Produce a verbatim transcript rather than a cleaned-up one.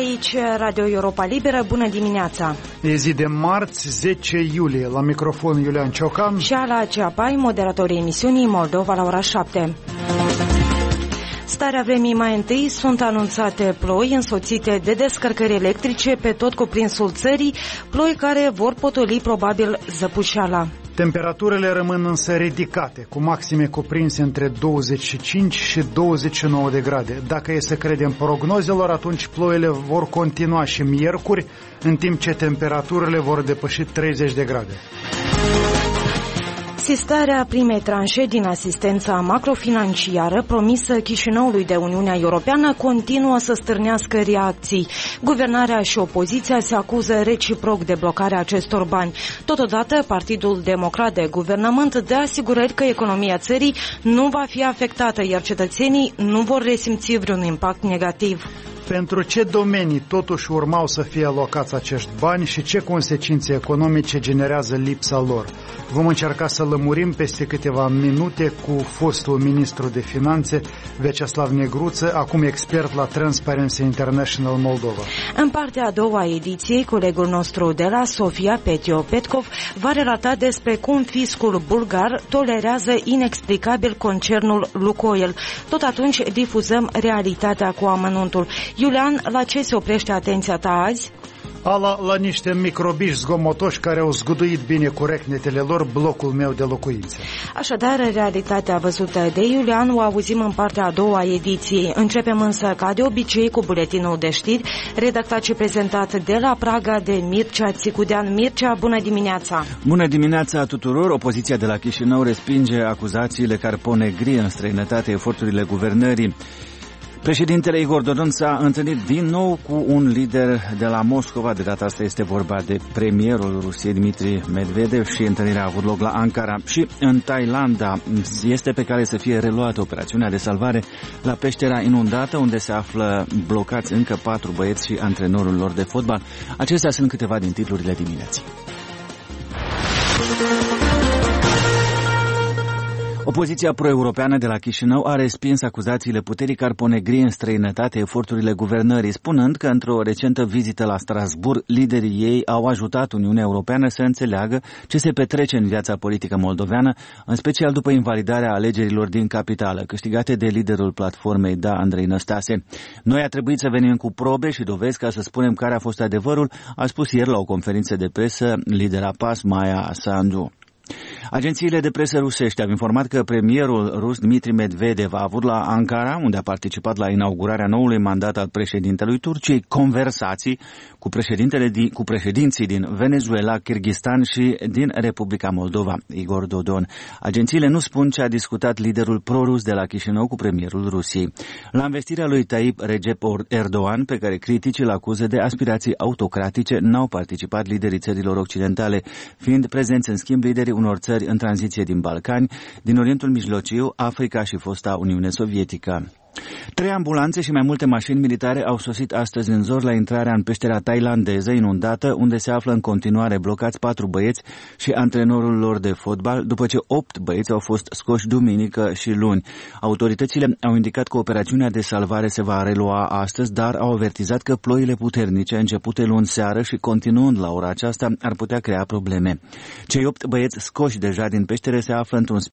Aici Radio Europa Liberă, bună dimineața! E zi de marți, zece iulie, la microfon Iulian Ciocan și Ala Ceapai, moderatorii emisiunii Moldova la ora șapte. Starea vremii mai întâi, sunt anunțate ploi însoțite de descărcări electrice pe tot cuprinsul țării, ploi care vor potoli probabil zăpușeala. Temperaturile rămân însă ridicate, cu maxime cuprinse între douăzeci și cinci și douăzeci și nouă de grade. Dacă e să credem prognozelor, atunci ploile vor continua și miercuri, în timp ce temperaturile vor depăși treizeci de grade. Sistarea primei tranșe din asistența macrofinanciară promisă Chișinăului de Uniunea Europeană continuă să stârnească reacții. Guvernarea și opoziția se acuză reciproc de blocarea acestor bani. Totodată, Partidul Democrat de Guvernământ dă asigurări că economia țării nu va fi afectată, iar cetățenii nu vor resimți vreun impact negativ. Pentru ce domenii totuși urmau să fie alocați acești bani și ce consecințe economice generează lipsa lor? Vom încerca să lămurim peste câteva minute cu fostul ministru de finanțe, Vyacheslav Negruță, acum expert la Transparency International Moldova. În partea a doua a ediției, colegul nostru de la Sofia, Petio Petkov, va relata despre cum fiscul bulgar tolerează inexplicabil concernul Lukoil. Tot atunci difuzăm realitatea cu amănuntul. Iulian, la ce se oprește atenția ta azi? Ala, la niște microbiși zgomotoși care au zguduit bine cu recnetele lor blocul meu de locuințe. Așadar, realitatea văzută de Iulian o auzim în partea a doua a ediției. Începem însă, ca de obicei, cu buletinul de știri, redactat și prezentat de la Praga de Mircea Țicudean. Mircea, bună dimineața! Bună dimineața tuturor! Opoziția de la Chișinău respinge acuzațiile care pun negri în străinătate eforturile guvernării. Președintele Igor Dodon s-a întâlnit din nou cu un lider de la Moscova, de data asta este vorba de premierul Rusiei Dmitri Medvedev și întâlnirea a avut loc la Ankara. Și în Thailanda este pe care să fie reluată operațiunea de salvare la peștera inundată, unde se află blocați încă patru băieți și antrenorul lor de fotbal. Acestea sunt câteva din titlurile dimineții. Opoziția pro-europeană de la Chișinău a respins acuzațiile puterii care pun negri în străinătate eforturile guvernării, spunând că într-o recentă vizită la Strasbourg, liderii ei au ajutat Uniunea Europeană să înțeleagă ce se petrece în viața politică moldoveană, în special după invalidarea alegerilor din capitală, câștigate de liderul platformei Da, Andrei Năstase. Noi a trebuit să venim cu probe și dovezi ca să spunem care a fost adevărul, a spus ieri la o conferință de presă lidera P A S, Maia Sandu. Agențiile de presă rusești au informat că premierul rus Dmitri Medvedev a avut la Ankara, unde a participat la inaugurarea noului mandat al președintelui Turciei, conversații cu, președintele din, cu președinții din Venezuela, Kyrgyzstan și din Republica Moldova, Igor Dodon. Agențiile nu spun ce a discutat liderul pro-rus de la Chișinău cu premierul Rusiei. La investirea lui Tayyip Recep Erdogan, pe care criticii îl acuză de aspirații autocratice, n-au participat liderii țărilor occidentale, fiind prezenți în schimb liderii unor țări în tranziție din Balcani, din Orientul Mijlociu, Africa și fosta Uniune Sovietică. Trei ambulanțe și mai multe mașini militare au sosit astăzi în zor la intrarea în peștera thailandeză inundată, unde se află în continuare blocați patru băieți și antrenorul lor de fotbal, după ce opt băieți au fost scoși duminică și luni. Autoritățile au indicat că operațiunea de salvare se va relua astăzi, dar au avertizat că ploile puternice, începute luni seară și continuând la ora aceasta, ar putea crea probleme. Cei opt băieți scoși deja din peștere se află într-un